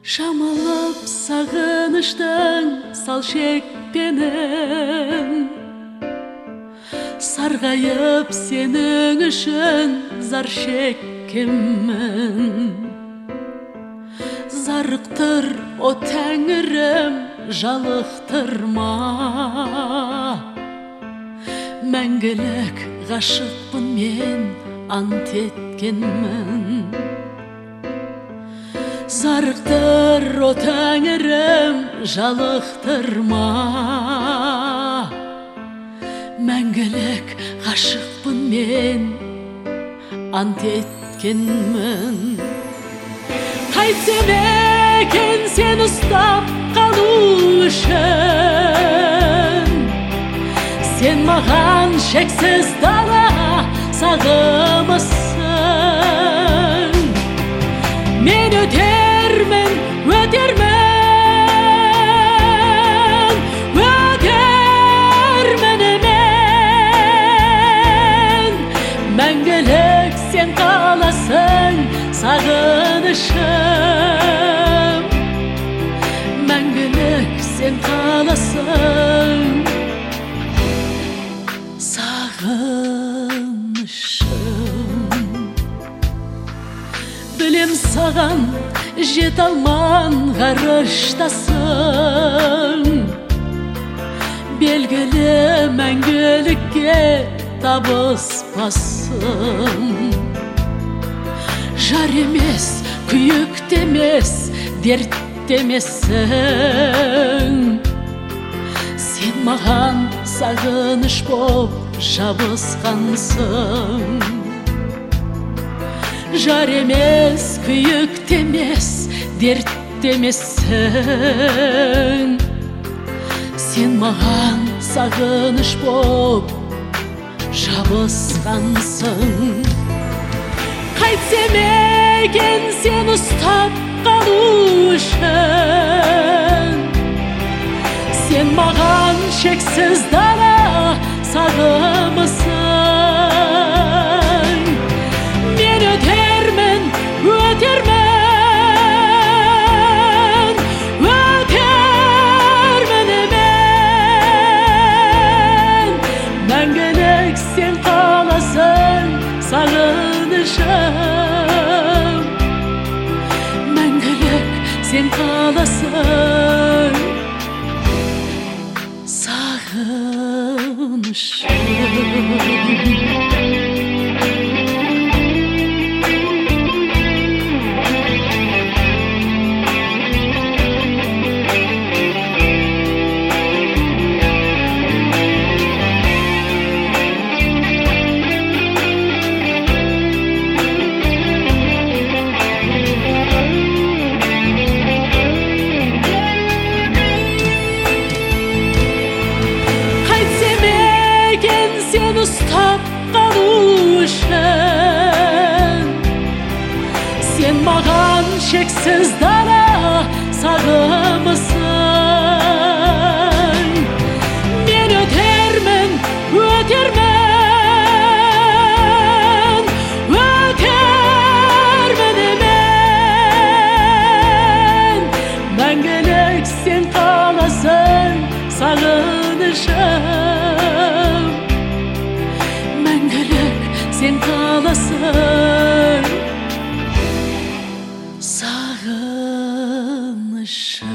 Шамалап сағыныштың сал шекпенін, сарғайып сенің үшін зар шеккенмін. Зарықтыр о тәңірім, жалықтырма. Мәңгілік ғашықпын мен, ант еткенмін. Зарықтыр о тәңірім, жалықтырма. Мәңгілік ғашықпын мен, ант еткенмін. Қайтсем екен сен ұстап қалу үшін, сен маған шексіз дала сағымысың. Мен өтермін, өтермін, өтермін мен. Мәңгілік сен қаласың, сағынышым. Мәңгілік сен қаласың, сағынышым. Білем саған жет алман ғарыштасың, белгілі мәңгілікке табыспасың. Жар емес, күйік демес, дерт демесің. Сен маған сағыныш боп жабысқансың. Жар емес, күйік демес, дерт демесің. Сен маған сағыныш боп жабысқансың. Қайтсем екен сен ұстап қалу үшін, сен маған шексіз дара сағымысың. Мен өтермін, өтермін, өтермін мен. Мәңгілік сен қаласың, сағынышым. Мәңгілік сен қаласың, сағынышым. Сен ұстап қалу үшін, сен маған шексіз дара сағымысың. Мен өтермін, өтермін, өтермін мен. Мәңгілік сен қаласың, сағынышым. Мәңгілік сен қаласың, сағынышым.